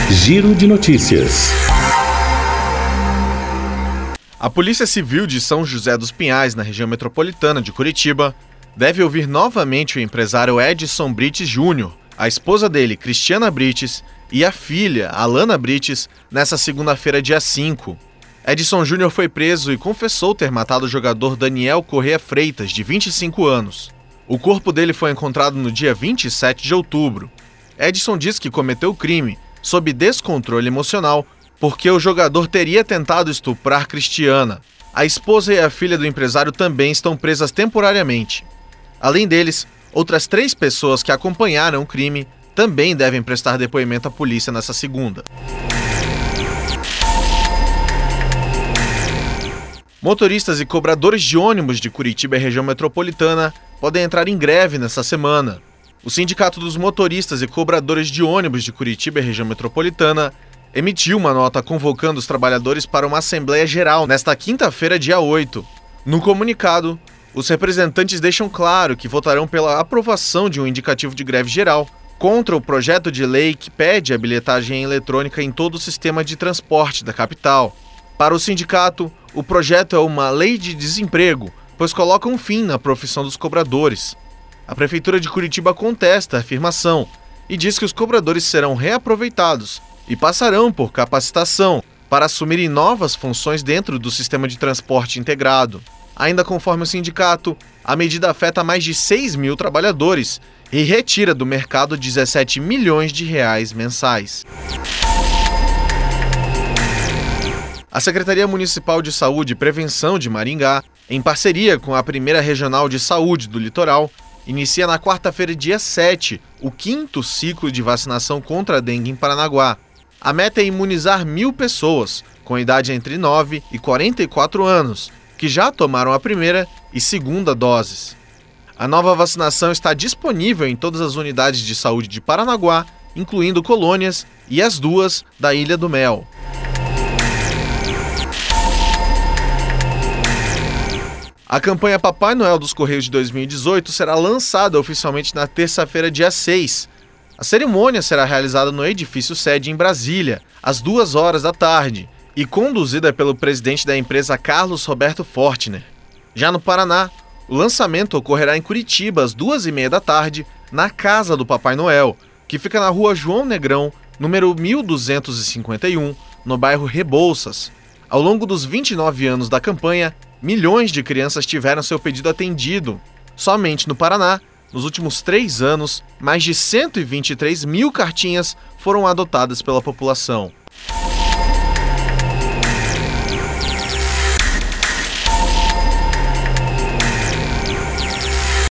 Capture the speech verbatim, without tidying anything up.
Giro de notícias. A Polícia Civil de São José dos Pinhais, na região metropolitana de Curitiba, deve ouvir novamente o empresário Edson Brites Júnior, a esposa dele, Cristiana Brites, e a filha, Alana Brites, nesta segunda-feira, dia cinco. Edson Júnior foi preso e confessou ter matado o jogador Daniel Corrêa Freitas, de vinte e cinco anos. O corpo dele foi encontrado no dia vinte e sete de outubro. Edson diz que cometeu o crime sob descontrole emocional porque o jogador teria tentado estuprar Cristiana. A esposa e a filha do empresário também estão presas temporariamente. Além deles, outras três pessoas que acompanharam o crime também devem prestar depoimento à polícia nesta segunda. Motoristas e cobradores de ônibus de Curitiba e região metropolitana podem entrar em greve nesta semana. O Sindicato dos Motoristas e Cobradores de Ônibus de Curitiba e região metropolitana emitiu uma nota convocando os trabalhadores para uma Assembleia Geral nesta quinta-feira, dia oito. No comunicado, os representantes deixam claro que votarão pela aprovação de um indicativo de greve geral contra o projeto de lei que pede a bilhetagem eletrônica em todo o sistema de transporte da capital. Para o sindicato, o projeto é uma lei de desemprego, pois coloca um fim na profissão dos cobradores. A Prefeitura de Curitiba contesta a afirmação e diz que os cobradores serão reaproveitados e passarão por capacitação para assumirem novas funções dentro do sistema de transporte integrado. Ainda conforme o sindicato, a medida afeta mais de seis mil trabalhadores e retira do mercado dezessete milhões de reais mensais. A Secretaria Municipal de Saúde e Prevenção de Maringá, em parceria com a Primeira Regional de Saúde do Litoral, inicia na quarta-feira, dia sete, o quinto ciclo de vacinação contra a dengue em Paranaguá. A meta é imunizar mil pessoas, com idade entre nove e quarenta e quatro anos, que já tomaram a primeira e segunda doses. A nova vacinação está disponível em todas as unidades de saúde de Paranaguá, incluindo Colônias e as duas da Ilha do Mel. A campanha Papai Noel dos Correios de dois mil e dezoito será lançada oficialmente na terça-feira, dia seis. A cerimônia será realizada no edifício sede em Brasília, às duas horas da tarde, e conduzida pelo presidente da empresa Carlos Roberto Fortner. Já no Paraná, o lançamento ocorrerá em Curitiba às duas e meia da tarde, na Casa do Papai Noel, que fica na rua João Negrão, número mil duzentos e cinquenta e um, no bairro Rebouças. Ao longo dos vinte e nove anos da campanha, milhões de crianças tiveram seu pedido atendido. Somente no Paraná, nos últimos três anos, mais de cento e vinte e três mil cartinhas foram adotadas pela população.